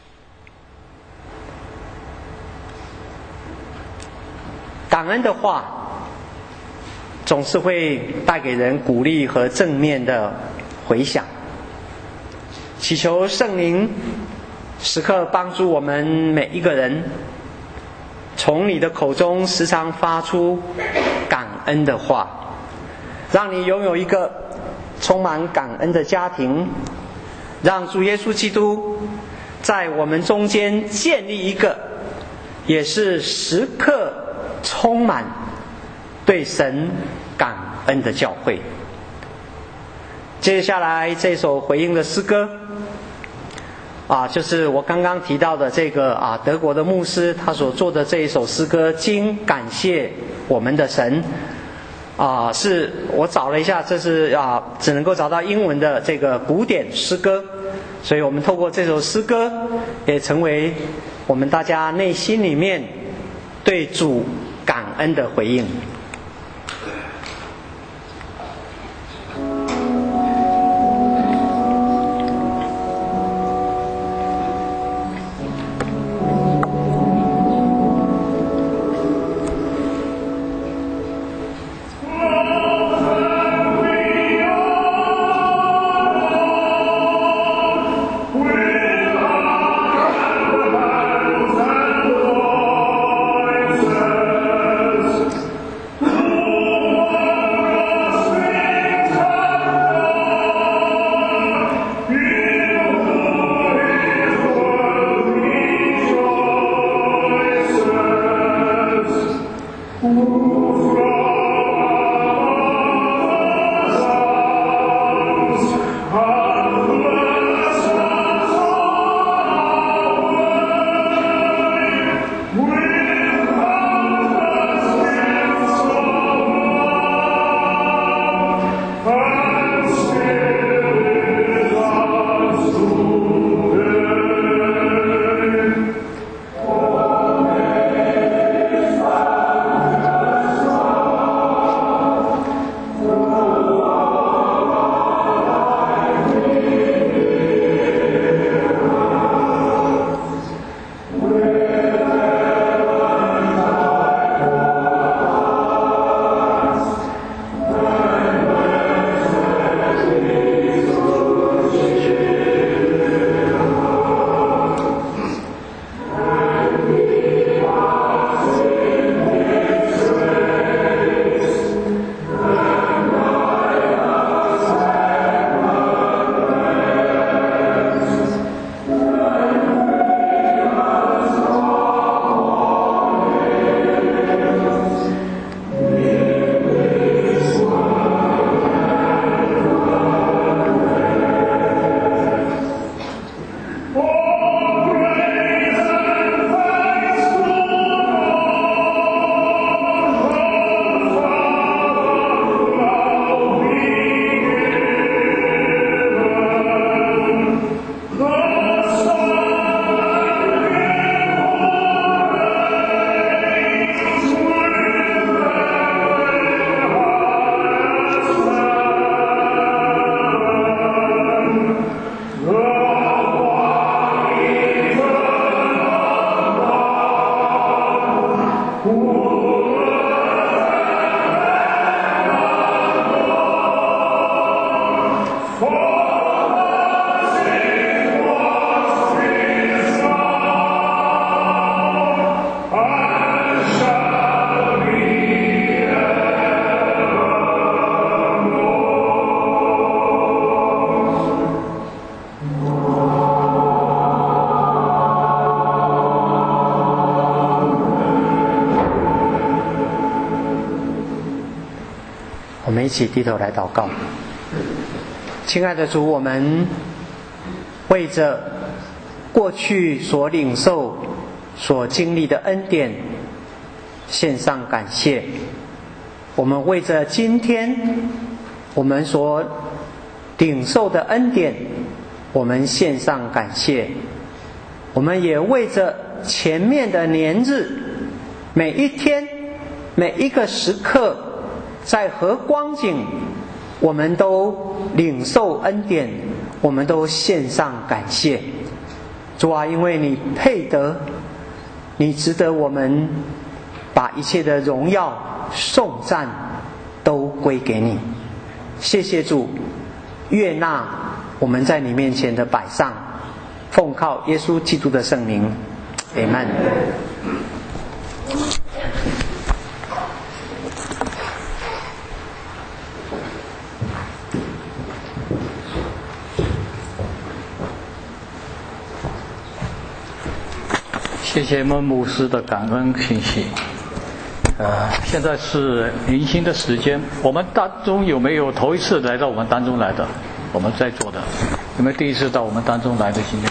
感恩的话总是会带给人鼓励和正面的回响，祈求圣灵时刻帮助我们每一个人，从你的口中时常发出感恩的话，让你拥有一个充满感恩的家庭，让主耶稣基督在我们中间建立一个也是时刻充满对神感恩的教会。接下来这首回应的诗歌啊，就是我刚刚提到的这个啊，德国的牧师他所做的这一首诗歌《经感谢我们的神》啊，是我找了一下，这是啊只能够找到英文的这个古典诗歌，所以我们透过这首诗歌，也成为我们大家内心里面对主感恩的回应。我们一起低头来祷告。亲爱的主，我们为着过去所领受、所经历的恩典献上感谢。我们为着今天我们所领受的恩典，我们献上感谢。我们也为着前面的年日，每一天、每一个时刻，在何光景，我们都领受恩典，我们都献上感谢。主啊，因为你配得，你值得我们把一切的荣耀、颂赞都归给你。谢谢主，悦纳我们在你面前的摆上，奉靠耶稣基督的圣名，阿们。 谢谢孟牧师的感恩信息。呃，现在是迎新的时间，我们当中有没有头一次来到我们当中来的？我们在座的有没有第一次到我们当中来的？今天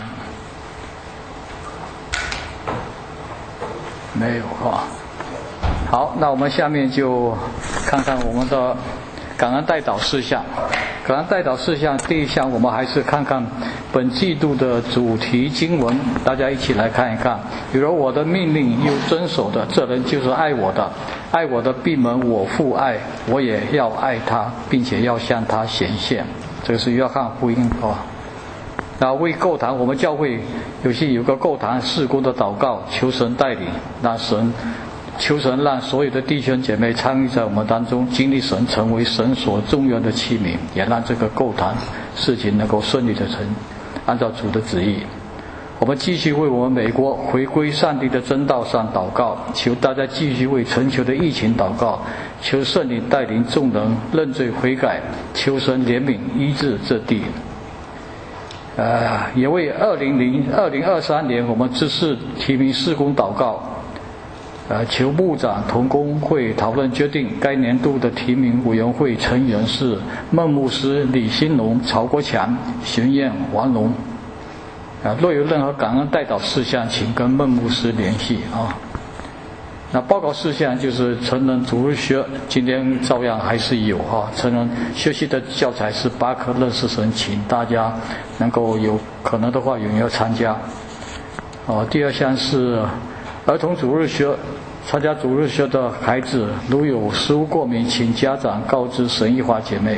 没有哈。好，那我们下面就看看我们的感恩代祷事项。感恩代祷事项第一项，我们还是看看本季度的主题经文，大家一起来看一看。比如我的命令又遵守的，这人就是爱我的，爱我的闭门我父爱，我也要爱他，并且要向他显现。这个是约翰福音啊。那为购堂，我们教会有些有个购堂事工的祷告，求神带领，让神求神让所有的弟兄姐妹参与在我们当中，经历神，成为神所重要的器皿，也让这个购堂事情能够顺利的成，按照主的旨意。我们继续为我们美国回归上帝的真道上祷告，求大家继续为全球的疫情祷告，求圣灵带领众人认罪悔改，求神怜悯医治这地。呃，也为二零零二零二三年我们知识提名事工祷告。呃，求部长同工会讨论决定，该年度的提名委员会成员是孟牧师、李兴龙、曹国强、玄燕、王龙。啊，若有任何感恩代祷事项，请跟孟牧师联系啊。那报告事项就是成人主日学，今天照样还是有哈、啊。成人学习的教材是八课认识神，请大家能够有可能的话踊跃参加。哦、啊，第二项是儿童主日学，参加主日学的孩子如有食物过敏，请家长告知神义华姐妹。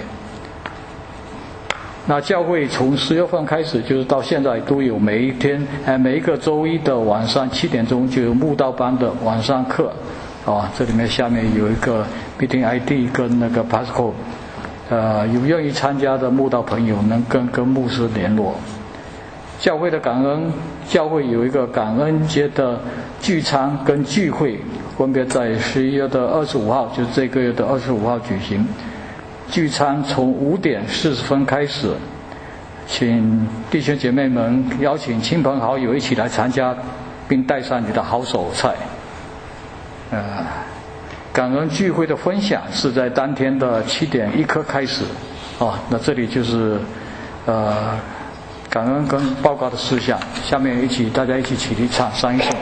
那教会从十月份开始，就是到现在都有每一天，呃，每一个周一的晚上七点钟就有慕道班的晚上课，啊，这里面下面有一个 meeting I D 跟那个 passcode， 呃，有愿意参加的慕道朋友能跟跟牧师联络。教会的感恩，教会有一个感恩节的聚餐跟聚会，分别在十一月的二十五号，就是这个月的二十五号举行。聚餐从五点四十分开始，请弟兄姐妹们邀请亲朋好友一起来参加，并带上你的好手菜。呃，感恩聚会的分享是在当天的七点一刻开始。啊，那这里就是呃感恩跟报告的事项。下面一起大家一起起立唱三一颂。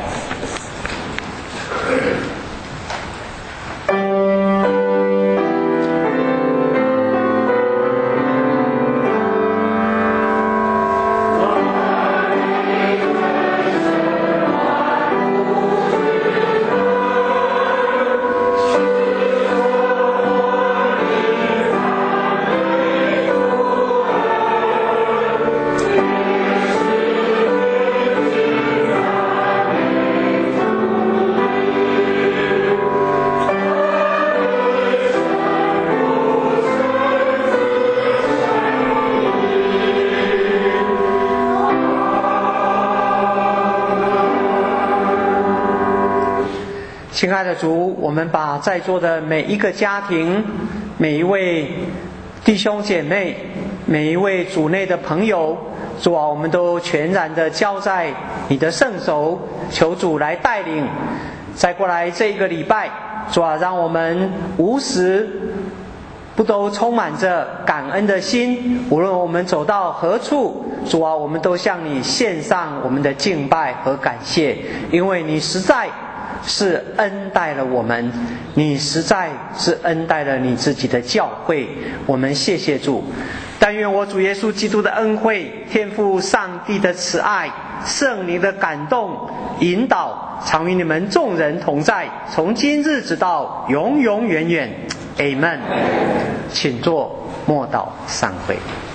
亲爱的主，我们把在座的每一个家庭、每一位弟兄姐妹、每一位主内的朋友，主啊，我们都全然的交在你的圣手，求主来带领。再过来这一个礼拜，主啊，让我们无时不都充满着感恩的心，无论我们走到何处，主啊，我们都向你献上我们的敬拜和感谢，因为你实在是恩待了我们，你实在是恩待了你自己的教会，我们谢谢主。但愿我主耶稣基督的恩惠、天父上帝的慈爱、圣灵的感动引导，常与你们众人同在，从今日直到永永远远。 Amen。请坐，默祷散会。